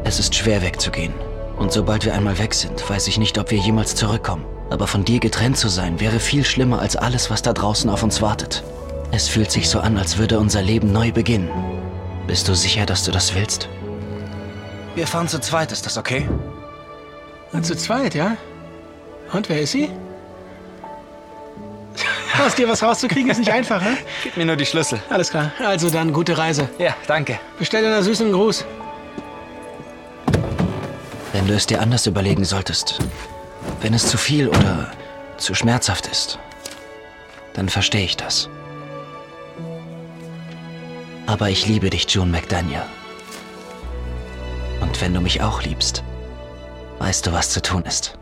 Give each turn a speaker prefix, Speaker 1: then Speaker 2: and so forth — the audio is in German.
Speaker 1: Es ist schwer wegzugehen. Und sobald wir einmal weg sind, weiß ich nicht, ob wir jemals zurückkommen. Aber von dir getrennt zu sein, wäre viel schlimmer als alles, was da draußen auf uns wartet. Es fühlt sich so an, als würde unser Leben neu beginnen. Bist du sicher, dass du das willst? Wir fahren zu zweit, ist das okay?
Speaker 2: Zu zweit, ja? Und wer ist sie? Aus dir was rauszukriegen ist nicht einfach, ne?
Speaker 1: Gib mir nur die Schlüssel.
Speaker 2: Alles klar. Also dann, gute Reise.
Speaker 1: Ja, danke.
Speaker 2: Bestell dir einen süßen Gruß.
Speaker 1: Wenn du es dir anders überlegen solltest, wenn es zu viel oder zu schmerzhaft ist, dann verstehe ich das. Aber ich liebe dich, June McDaniel. Und wenn du mich auch liebst, weißt du, was zu tun ist.